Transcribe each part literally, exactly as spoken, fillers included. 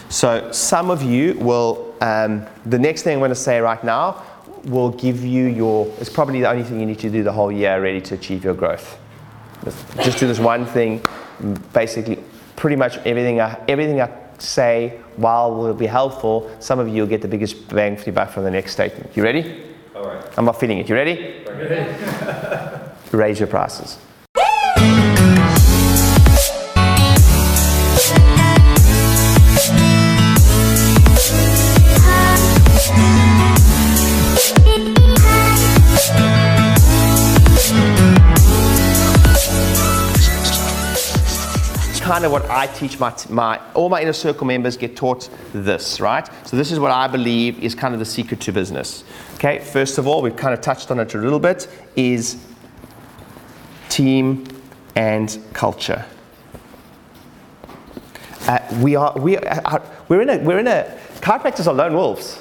So some of you will, um, the next thing I'm going to say right now will give you your, it's probably the only thing you need to do the whole year ready to achieve your growth. Just do this one thing, basically pretty much everything I, everything I say, while will be helpful, some of you will get the biggest bang for your buck from the next statement. You ready? All right. I'm not feeling it. You ready? Ready. Raise your prices. Kind of what I teach my, my, all my inner circle members get taught this, right? So this is what I believe is kind of the secret to business. Okay, first of all, we've kind of touched on it a little bit, is team and culture. Uh, we are, we are, we're in a, we're in a, chiropractors are lone wolves.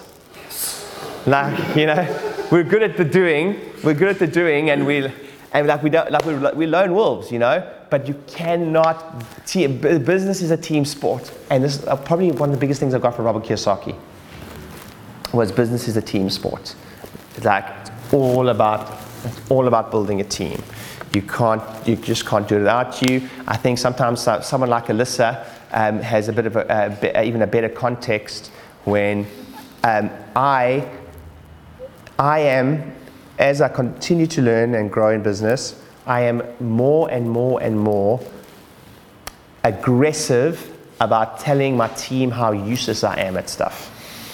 Like, you know, we're good at the doing, we're good at the doing, and we, and like we don't, like we're, we're lone wolves, you know. But you cannot, team, business is a team sport. And this is probably one of the biggest things I got from Robert Kiyosaki, was business is a team sport. It's like, it's all about, it's all about building a team. You can't, you just can't do it without you. I think sometimes someone like Alyssa um, has a bit of a, a, even a better context when um, I, I am, as I continue to learn and grow in business, I am more and more and more aggressive about telling my team how useless I am at stuff.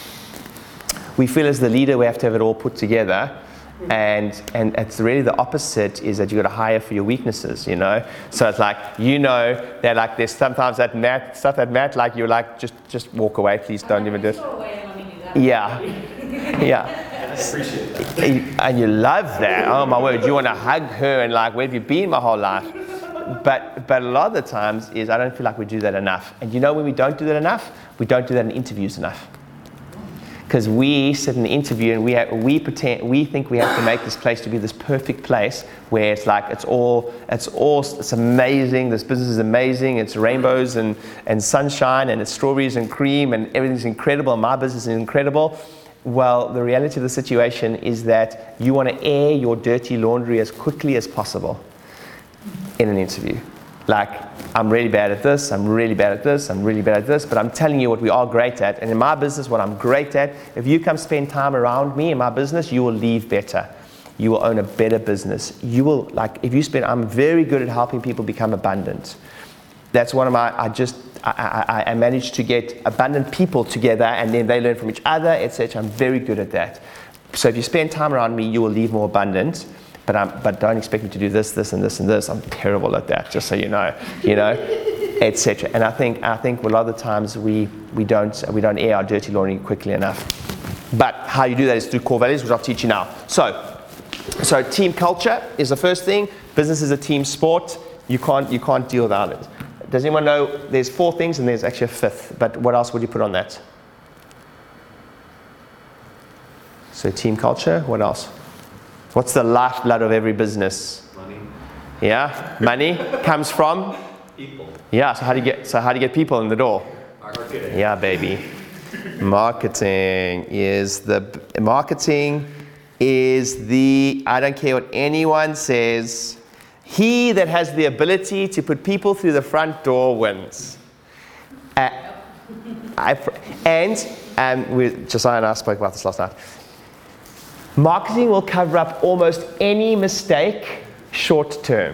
We feel as the leader we have to have it all put together, and and it's really the opposite, is that you got to hire for your weaknesses, you know. So it's like, you know, that like there's sometimes that Matt stuff that Matt like you're like just just walk away, please don't even do it. Yeah, yeah. I appreciate that. And you love that. Oh my word, you want to hug her and like, where have you been my whole life? But but a lot of the times is I don't feel like we do that enough. And you know when we don't do that enough? We don't do that in interviews enough. Because we sit in the interview and we have, we pretend we think we have to make this place to be this perfect place where it's like it's all it's all it's amazing. This business is amazing. It's rainbows and and sunshine and it's strawberries and cream and everything's incredible. And my business is incredible. Well, the reality of the situation is that you want to air your dirty laundry as quickly as possible in an interview. Like, I'm really bad at this, I'm really bad at this, I'm really bad at this, but I'm telling you what we are great at. And in my business, what I'm great at, if you come spend time around me in my business, you will leave better. You will own a better business. You will, like, if you spend, I'm very good at helping people become abundant. That's one of my, I just, I, I, I managed to get abundant people together and then they learn from each other, et cetera. I'm very good at that. So if you spend time around me, you will leave more abundant. But I'm, but don't expect me to do this, this, and this, and this. I'm terrible at that, just so you know, you know, et cetera. And I think I think a lot of the times we we don't we don't air our dirty laundry quickly enough. But how you do that is through core values, which I'll teach you now. So, so team culture is the first thing. Business is a team sport. You can't you can't deal without it. Does anyone know? There's four things, and there's actually a fifth. But what else would you put on that? So team culture. What else? What's the lifeblood of every business? Money. Yeah, money comes from people. Yeah. So how do you get? So how do you get people in the door? Marketing. Yeah, baby. Marketing is the marketing is the. I don't care what anyone says. He that has the ability to put people through the front door wins. Uh, I, and um, we, Josiah and I spoke about this last night. Marketing will cover up almost any mistake short term.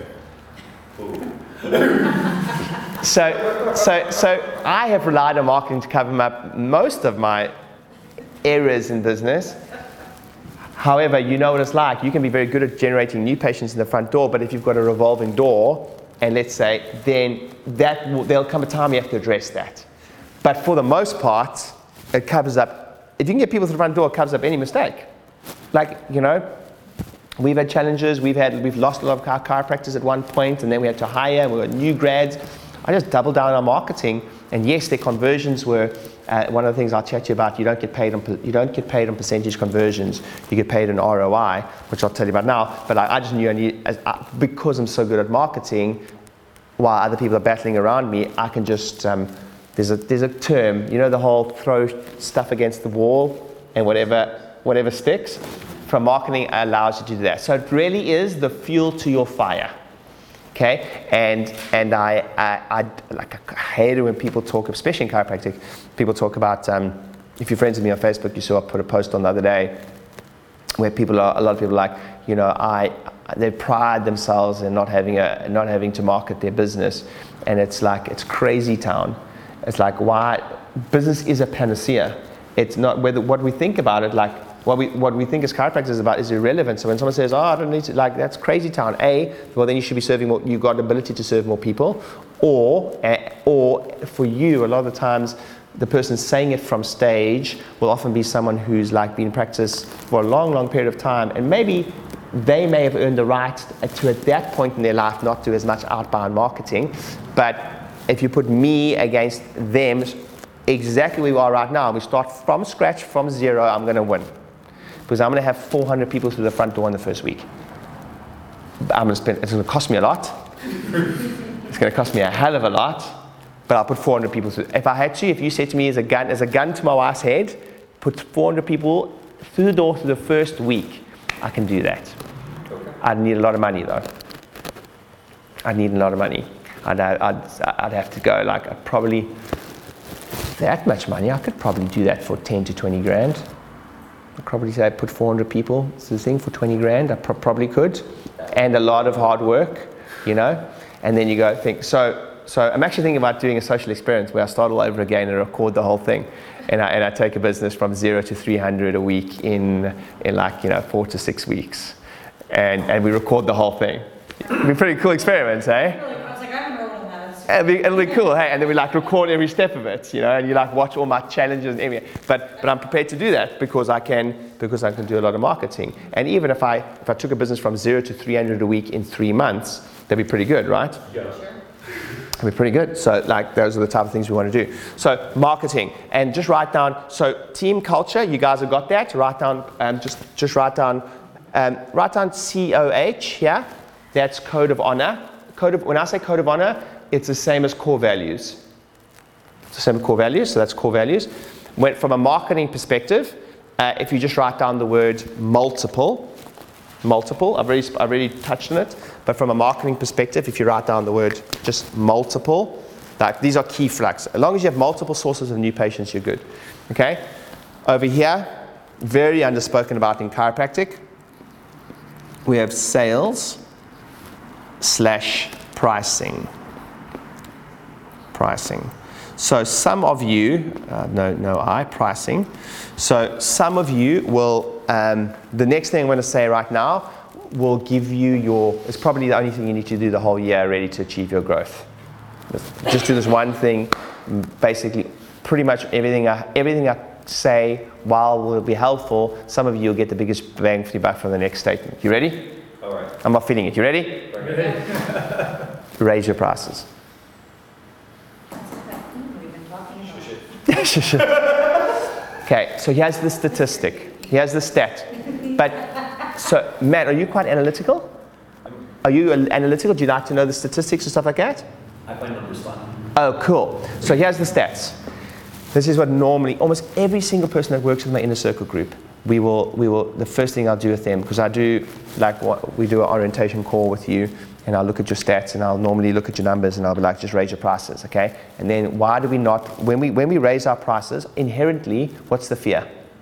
so, so, so I have relied on marketing to cover up most of my errors in business. However, you know what it's like. You can be very good at generating new patients in the front door, but if you've got a revolving door, and let's say, then that will, there'll come a time you have to address that. But for the most part, it covers up. If you can get people through the front door, it covers up any mistake. Like, you know, we've had challenges, we've had, we've lost a lot of our chiropractors at one point, and then we had to hire, and we got new grads. I just doubled down on marketing, and yes, their conversions were, uh, one of the things I'll chat to you about, you don't get paid on, you don't get paid on percentage conversions, you get paid on R O I, which I'll tell you about now, but I, I just knew I need, as, uh, because I'm so good at marketing, while other people are battling around me, I can just, um, There's a, there's a term, you know, the whole throw stuff against the wall and whatever, whatever sticks. From marketing allows you to do that. So it really is the fuel to your fire. Okay, and and I, I, I like I hate it when people talk, especially in chiropractic, people talk about. Um, if you're friends with me on Facebook, you saw I put a post on the other day where people are a lot of people are like, you know, I they pride themselves in not having a not having to market their business, and it's like it's crazy town. It's like why business is a panacea. It's not whether what we think about it like. What we, what we think as chiropractors is about is irrelevant. So when someone says, oh, I don't need to, like, that's crazy town. A, well, then you should be serving more, you've got the ability to serve more people. Or, uh, or for you, a lot of the times, the person saying it from stage will often be someone who's like been in practice for a long, long period of time. And maybe they may have earned the right to, at that point in their life, not do as much outbound marketing. But if you put me against them, exactly where we are right now, we start from scratch, from zero, I'm going to win. Because I'm going to have four hundred people through the front door in the first week. I'm going to spend, it's going to cost me a lot. It's going to cost me a hell of a lot, but I'll put four hundred people through. If I had to, if you said to me as a gun, as a gun to my wife's head, put four hundred people through the door through the first week, I can do that. Okay. I'd need a lot of money though. I'd need a lot of money. I'd, I'd, I'd have to go like, I'd probably, that much money, I could probably do that for ten to twenty grand. I'd probably say I'd put four hundred people to the thing for twenty grand. I pro- probably could, and a lot of hard work, you know. And then you go think. So, so I'm actually thinking about doing a social experience where I start all over again and record the whole thing, and I and I take a business from zero to three hundred a week in in like you know four to six weeks, and and we record the whole thing. It'd be a pretty cool experiment, eh? It'll be, it'll be cool, hey, and then we like record every step of it, you know, and you like watch all my challenges and everything. But but I'm prepared to do that because I can because I can do a lot of marketing. And even if I if I took a business from zero to three hundred a week in three months, that'd be pretty good, right? Yeah. Sure. It'd be pretty good. So like those are the type of things we want to do. So marketing, and just write down. So team culture, you guys have got that. Write down, um, just just write down, um, write down C O H. Yeah, that's code of honor. Code of when I say code of honor. It's the same as core values. It's the same as core values, so that's core values. When, from a marketing perspective, uh, if you just write down the word multiple, multiple, I've already, I've already touched on it, but from a marketing perspective, if you write down the word just multiple, like these are key flux. As long as you have multiple sources of new patients, you're good. Okay? Over here, very underspoken about in chiropractic, we have sales slash pricing. Pricing. So some of you, uh, no, no, I, pricing. So some of you will, um, the next thing I'm going to say right now will give you your, it's probably the only thing you need to do the whole year ready to achieve your growth. Just do this one thing, basically pretty much everything I, everything I say, while will be helpful, some of you will get the biggest bang for your buck from the next statement. You ready? All right. I'm not feeling it. You ready? Ready. Raise your prices. Okay, so here's the statistic. Here's the stat. But, so, Matt, are you quite analytical? Are you analytical? Do you like to know the statistics and stuff like that? I find numbers fun. Oh, cool. So here's the stats. This is what normally, almost every single person that works with my inner circle group, we will, we will, the first thing I'll do with them, because I do, like, what, we do an orientation call with you, and I'll look at your stats, and I'll normally look at your numbers, and I'll be like, just raise your prices, okay? And then why do we not, when we when we raise our prices, inherently, what's the fear?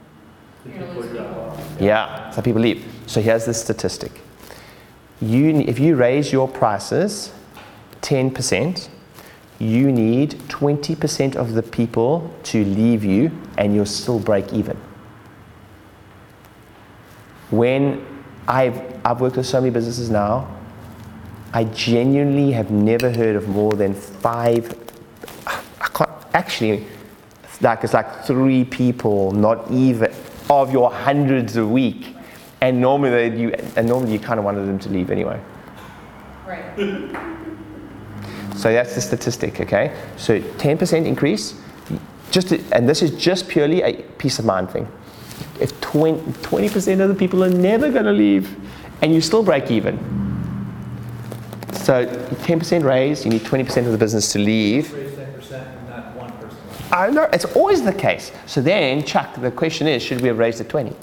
Yeah, so people leave. So here's the statistic. You, if you raise your prices ten percent, you need twenty percent of the people to leave you, and you'll still break even. When I've, I've worked with so many businesses now, I genuinely have never heard of more than five, I can't, actually, like it's like three people, not even, of your hundreds a week. And normally they, you, and normally you kind of wanted them to leave anyway. Right. So that's the statistic, okay? So ten percent increase, just to, and this is just purely a peace of mind thing. If twenty percent of the people are never going to leave, and you still break even. So ten percent raise, you need twenty percent of the business to leave. Raise ten percent and not one percent. I know, it's always the case. So then, Chuck, the question is, should we have raised it twenty?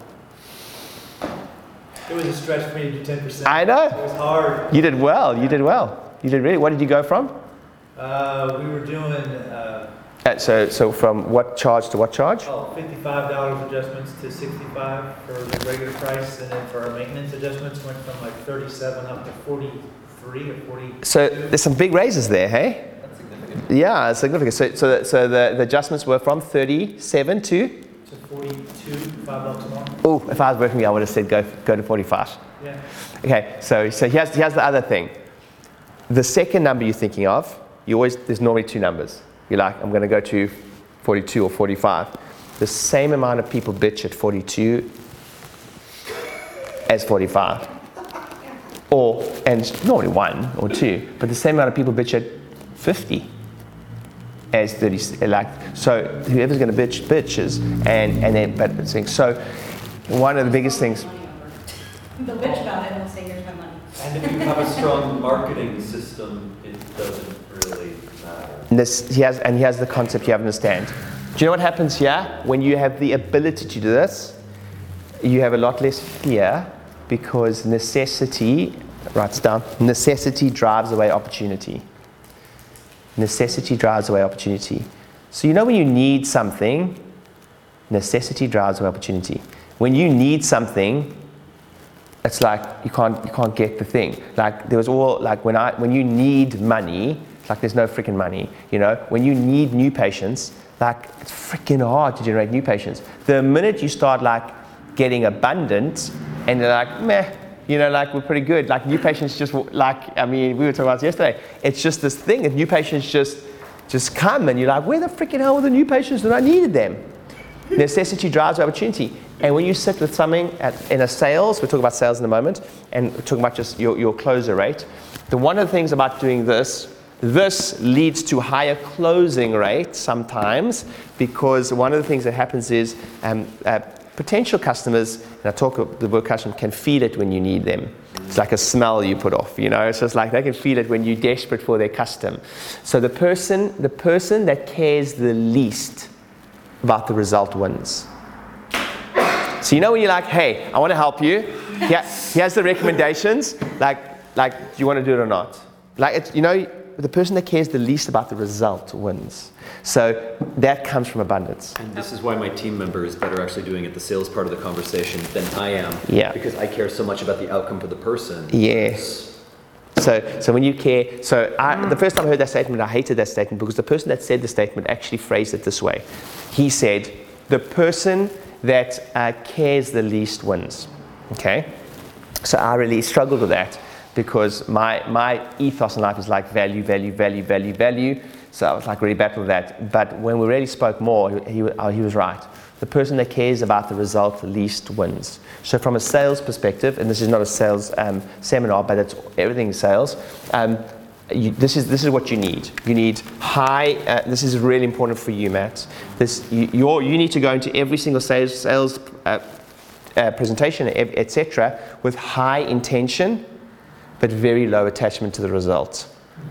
It was a stretch for me to do ten percent. I know. It was hard. You did well, you did well. You did really, what did you go from? Uh, we were doing uh, Uh, so, so from what charge to what charge? oh, fifty-five dollars adjustments to sixty-five for the regular price, and then for our maintenance adjustments went from like thirty-seven up to forty-three or forty. So there's some big raises there, hey? That's significant. Yeah, it's significant. So, so, the, so the, the adjustments were from thirty-seven to? To forty-two, five bucks more. Oh, if I was working, I would have said go, go to forty-five. Yeah. Okay, so, so here's, here's the other thing. The second number you're thinking of, you always, there's normally two numbers. You're like, I'm going to go to forty-two or forty-five. The same amount of people bitch at forty-two as forty-five. Or, and normally one or two, but the same amount of people bitch at fifty as thirty. Like, so whoever's going to bitch, bitches. And, and then, but so one of the biggest things. They'll bitch about it and they'll say, here's my money. And if you have a strong marketing system, it doesn't really matter. And this, he has, and he has the concept you have to understand. Do you know what happens here? When you have the ability to do this, you have a lot less fear because necessity, writes down, necessity drives away opportunity. Necessity drives away opportunity. So you know when you need something, necessity drives away opportunity. When you need something, it's like you can't you can't get the thing. Like there was all like when I when you need money, it's like there's no freaking money. You know, when you need new patients, like it's freaking hard to generate new patients. The minute you start like getting abundant, and you're like meh, you know, like we're pretty good. Like new patients just like I mean we were talking about this yesterday. It's just this thing that new patients just just come, and you're like, where the freaking hell were the new patients that I needed them? Necessity drives opportunity. And when you sit with something at, in a sales, we'll talk about sales in a moment, and we're talking about just your, your closer rate. The one of the things about doing this, this leads to higher closing rate sometimes, because one of the things that happens is um, uh, potential customers, and I talk the word customer, can feel it when you need them. It's like a smell you put off, you know. It's just like they can feel it when you're desperate for their custom. So the person, the person that cares the least about the result wins. So you know when you're like, hey, I want to help you. Here, here's the recommendations. Like, like, do you want to do it or not? Like, it's, you know, the person that cares the least about the result wins. So that comes from abundance. And this is why my team member is better actually doing it, the sales part of the conversation, than I am. Yeah. Because I care so much about the outcome for the person. Yes. So, so when you care, so I, the first time I heard that statement, I hated that statement because the person that said the statement actually phrased it this way. He said, the person that uh, cares the least wins. Okay? So I really struggled with that because my, my ethos in life is like value, value, value, value, value. So I was like really battled with that. But when we really spoke more, he, he, he was right. The person that cares about the result the least wins. So from a sales perspective, and this is not a sales um, seminar, but it's everything sales, um, You, this is this is what you need. You need high. Uh, this is really important for you, Matt. This you you're, you need to go into every single sales sales uh, uh, presentation, et cetera, with high intention, but very low attachment to the result.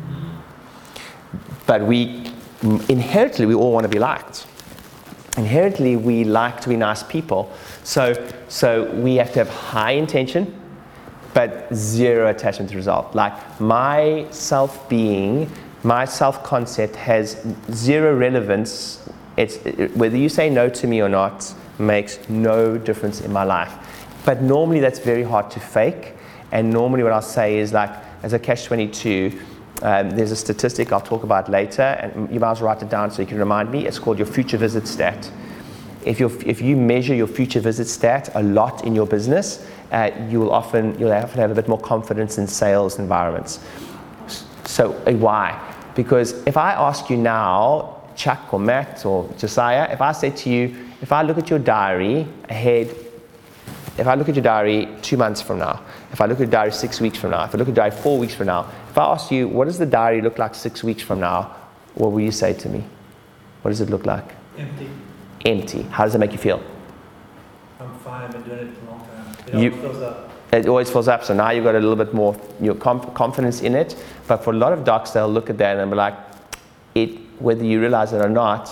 But we inherently we all want to be liked. Inherently, we like to be nice people. So so we have to have high intention, but zero attachment to result. Like my self-being, my self-concept has zero relevance. It's it, whether you say no to me or not makes no difference in my life. But normally that's very hard to fake. And normally what I'll say is like, as a catch twenty-two, um, there's a statistic I'll talk about later, and you might as well write it down so you can remind me. It's called your future visit stat. If you if you measure your future visit stat a lot in your business, Uh, you will often you'll have to have a bit more confidence in sales environments. So uh, why? Because if I ask you now, Chuck or Matt or Josiah, if I say to you, if I look at your diary ahead, if I look at your diary two months from now, if I look at your diary six weeks from now, if I look at your diary four weeks from now, if I ask you, what does the diary look like six weeks from now, what will you say to me? What does it look like? Empty. Empty. How does it make you feel? I'm fine. I've been doing it for a long time. It You- always fills up. It always fills up, so now you've got a little bit more your comp- confidence in it. But for a lot of docs, they'll look at that and be like, it, whether you realize it or not,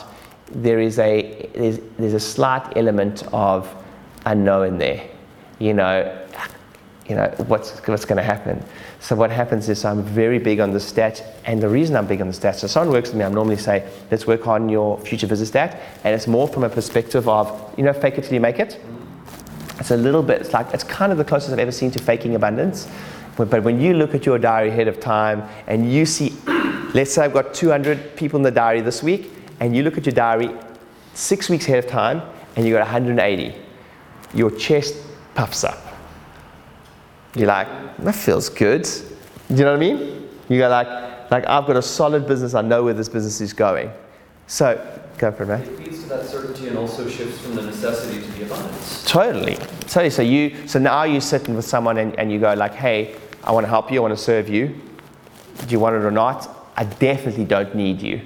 there is a there's, there's a slight element of unknown there. You know, you know what's what's going to happen. So what happens is I'm very big on the stats, and the reason I'm big on the stats, so someone works with me, I normally say, let's work on your future visit stat, and it's more from a perspective of, you know, fake it till you make it. It's a little bit, it's like, it's kind of the closest I've ever seen to faking abundance. But, but when you look at your diary ahead of time, and you see, let's say I've got two hundred people in the diary this week, and you look at your diary six weeks ahead of time, and you got one hundred eighty, your chest puffs up. You're like, that feels good. Do you know what I mean? You go like, like I've got a solid business. I know where this business is going. So, go for it, mate. It leads to that certainty and also shifts from the necessity to the abundance. Totally. Totally. So you, so now you're sitting with someone and, and you go like, hey, I want to help you. I want to serve you. Do you want it or not? I definitely don't need you.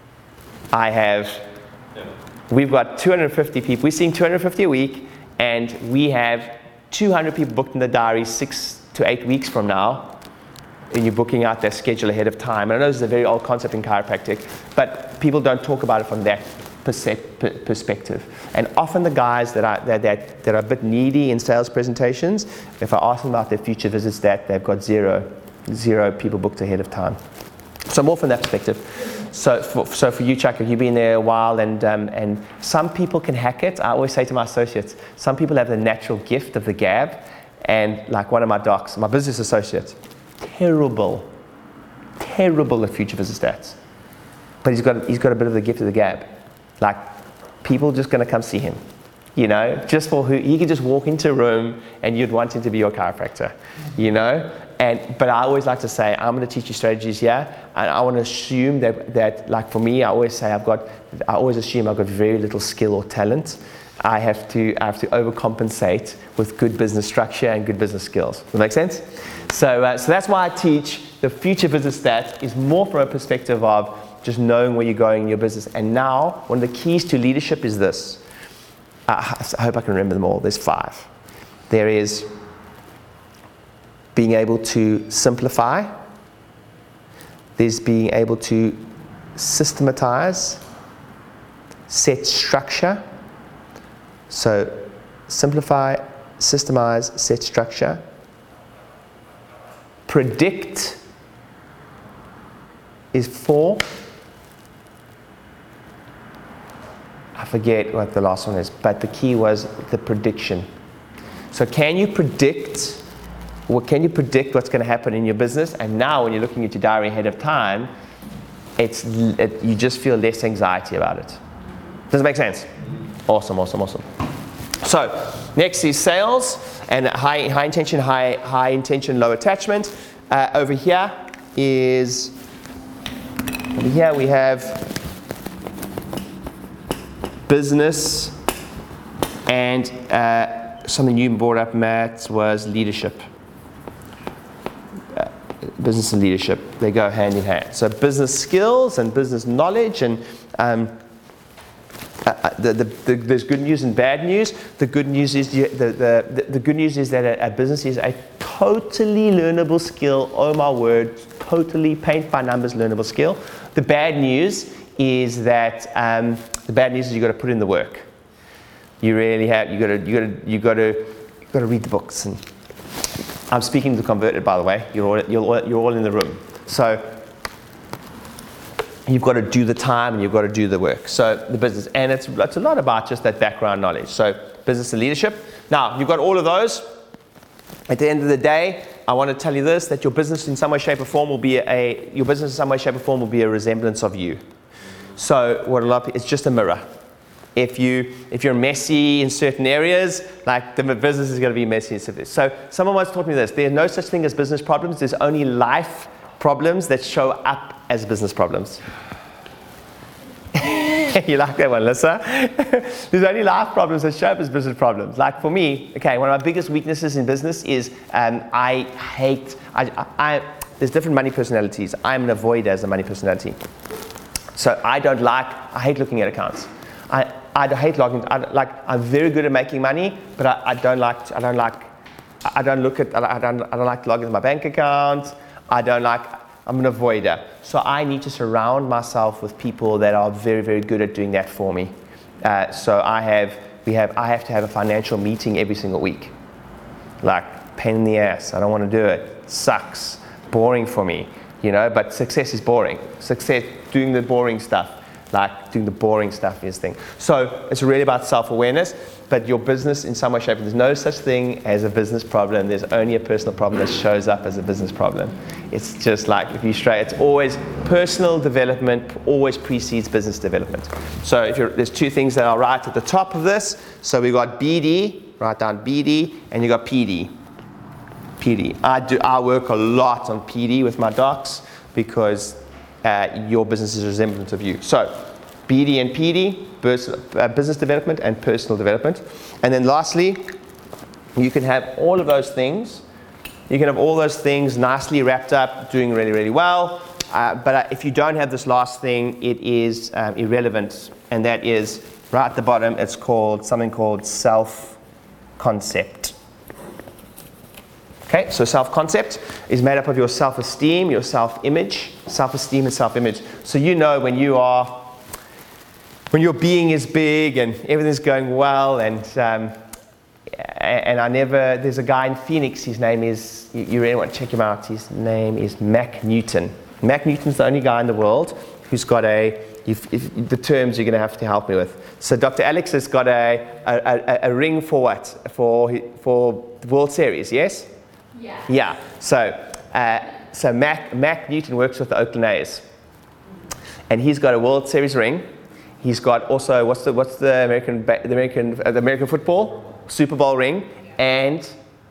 I have, Yeah. we've got two hundred fifty people. We're seeing two hundred fifty a week, and we have two hundred people booked in the diary six to eight weeks from now, and you're booking out their schedule ahead of time. And I know this is a very old concept in chiropractic, but people don't talk about it from that perse- perspective. And often the guys that are that, that, that are a bit needy in sales presentations, if I ask them about their future visits, that they've got zero, zero people booked ahead of time. So more from that perspective. So for, so for you, Chuck, you've been there a while, and um, and some people can hack it. I always say to my associates, some people have the natural gift of the gab, and like one of my docs, my business associate, terrible, terrible at future visit stats, but he's got he's got a bit of the gift of the gab. Like people just going to come see him, you know, just for who he could just walk into a room and you'd want him to be your chiropractor, you know. And, but I always like to say, I'm going to teach you strategies here, and I want to assume that, that, like for me, I always say I've got, I always assume I've got very little skill or talent. I have to, I have to overcompensate with good business structure and good business skills. Does that make sense? So, uh, so that's why I teach the future business stat is more from a perspective of just knowing where you're going in your business. And now, one of the keys to leadership is this. I, I hope I can remember them all. There's five. There is being able to simplify. There's being able to systematize, set structure. So simplify, systemize, set structure. Predict is four. I forget what the last one is, but the key was the prediction. So can you predict Well, can you predict what's going to happen in your business? And now when you're looking at your diary ahead of time, it's it, you just feel less anxiety about it. Does it make sense? Awesome, awesome, awesome. So next is sales and high, high intention, high, high intention, low attachment. Uh, over here is, over here we have business, and uh, something you brought up, Matt, was leadership. Business and leadership, they go hand in hand. So business skills and business knowledge, and um, uh, the, the, the, there's good news and bad news. The good news is you, the, the, the good news is that a, a business is a totally learnable skill. Oh my word, totally paint by numbers learnable skill. The bad news is that um, the bad news is you got to put in the work. You really have. You got to. You got to. You got to. You got to read the books. And I'm speaking to converted, by the way. You're all, you're all, you're all in the room. So you've got to do the time and you've got to do the work. So the business, and it's, it's a lot about just that background knowledge. So business and leadership. Now, you've got all of those. At the end of the day, I want to tell you this, that your business in some way, shape, or form will be a, your business in some way, shape, or form will be a resemblance of you. So what a lot of people, it's just a mirror. If you if you're messy in certain areas, like the business is going to be messy in certain areas. So someone once taught me this: there's no such thing as business problems. There's only life problems that show up as business problems. You like that one, Lisa? There's only life problems that show up as business problems. Like for me, okay, one of my biggest weaknesses in business is um, I hate. I, I, I there's different money personalities. I'm an avoider as a money personality. So I don't like. I hate looking at accounts. I, I hate logging. I, like I'm very good at making money, but I, I don't like. I don't like. I don't look at. I don't. I don't like to log into my bank account. I don't like. I'm an avoider. So I need to surround myself with people that are very, very good at doing that for me. Uh, so I have, we have, I have to have a financial meeting every single week. Like, pain in the ass. I don't want to do it. Sucks. Boring for me. You know, but success is boring. Success, doing the boring stuff. Like, doing the boring stuff is thing. So it's really about self-awareness. But your business, in some way, shape, there's no such thing as a business problem. There's only a personal problem that shows up as a business problem. It's just like, if you straight, it's always personal development, always precedes business development. So if you're, there's two things that are right at the top of this. So we got B D, write down B D, and you got P D. P D. I do. I work a lot on P D with my docs because uh, your business is a resemblance of you. So B D and P D, business development and personal development. And then lastly, you can have all of those things. You can have all those things nicely wrapped up, doing really, really well. Uh, but if you don't have this last thing, it is um, irrelevant. And that is right at the bottom. It's called something called self-concept. Okay, so self-concept is made up of your self-esteem, your self-image, self-esteem and self-image. So you know when you are, when your being is big and everything's going well, and um, and I never, there's a guy in Phoenix, his name is, you, you really want to check him out, his name is Mac Newton. Mac Newton's the only guy in the world who's got a, if, if the terms you're going to have to help me with. So Doctor Alex has got a, a, a, a ring for what? For, for the World Series, yes? Yeah. Yeah. So, uh, so Mac, Mac Newton works with the Oakland A's. And he's got a World Series ring. He's got also, what's the, what's the American, the American, uh, the American football? Super Bowl ring. And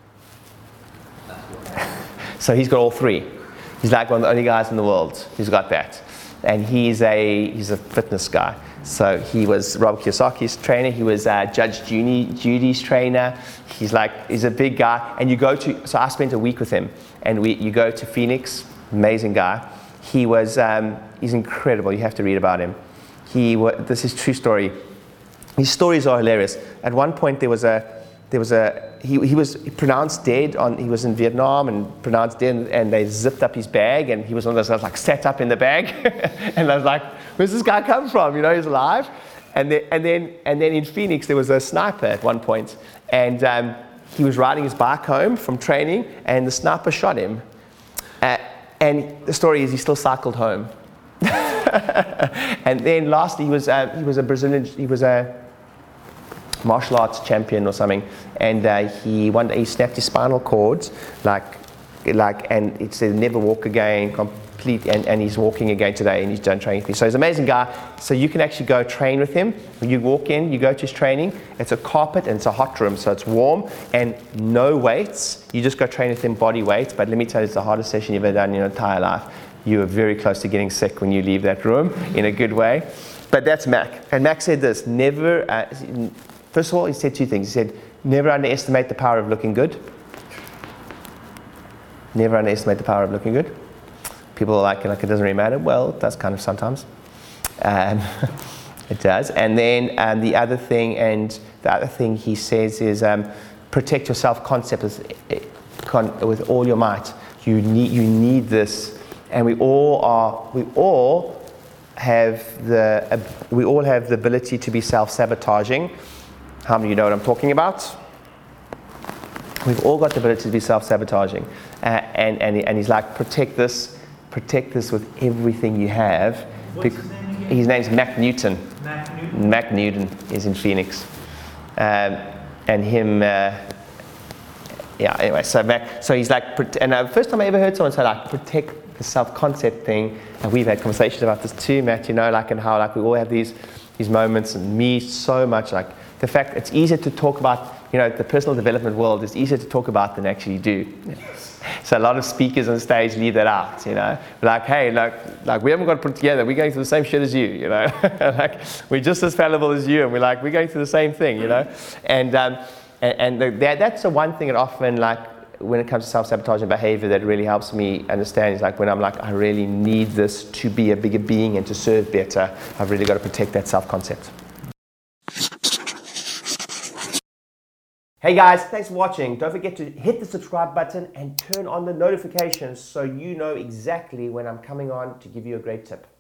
so he's got all three. He's like one of the only guys in the world who's got that. And he's a, he's a fitness guy. So he was Robert Kiyosaki's trainer. He was uh, Judge Judy, Judy's trainer. He's like, he's a big guy. And you go to, so I spent a week with him. And we, you go to Phoenix, amazing guy. He was, um, he's incredible. You have to read about him. He, this is true story. His stories are hilarious. At one point there was a, there was a, he, he was pronounced dead on, he was in Vietnam and pronounced dead, and, and they zipped up his bag, and he was one of those guys like sat up in the bag. And I was like, where's this guy come from? You know, he's alive. And then, and then, and then in Phoenix there was a sniper at one point, and um, he was riding his bike home from training, and the sniper shot him. Uh, and the story is he still cycled home. And then lastly, he was uh, he was a Brazilian, he was a martial arts champion or something, and uh, he one day he snapped his spinal cord, like like, and it said never walk again, complete, and, and he's walking again today, and he's done training with me. So he's an amazing guy. So you can actually go train with him. When you walk in, you go to his training. It's a carpet and it's a hot room, so it's warm and no weights. You just go train with him, body weight. But let me tell you, it's the hardest session you've ever done in your entire life. You are very close to getting sick when you leave that room, in a good way. But that's Mac. And Mac said this, never, uh, first of all, he said two things. He said, never underestimate the power of looking good. Never underestimate the power of looking good. People are like, like it doesn't really matter. Well, it does kind of sometimes. Um, it does. And then um, the other thing, and the other thing he says is um, protect your self-concept with, with all your might. You need, you need this. And we all are, we all have the, uh, we all have the ability to be self-sabotaging. How many of you know what I'm talking about? We've all got the ability to be self-sabotaging. Uh, and, and, and he's like, protect this, protect this with everything you have. What's his name again? His name's Mac Newton. Mac Newton? Mac Newton is in Phoenix. Um, and him, uh, yeah, anyway, so Mac, so he's like, and the first time I ever heard someone say like, protect the self-concept thing, and we've had conversations about this too, Matt, you know, like, and how like we all have these these moments, and me so much, like the fact it's easier to talk about, you know, the personal development world is easier to talk about than actually do. Yes. So a lot of speakers on stage leave that out, you know, like, hey, like, like we haven't got to put together, we're going through the same shit as you, you know, like we're just as fallible as you, and we're like, we're going through the same thing, you know, and um, and, and the, that, that's the one thing that often, like, when it comes to self-sabotaging behavior, that really helps me understand is like when I'm like, I really need this to be a bigger being and to serve better, I've really got to protect that self-concept. Hey guys, thanks for watching. Don't forget to hit the subscribe button and turn on the notifications so you know exactly when I'm coming on to give you a great tip.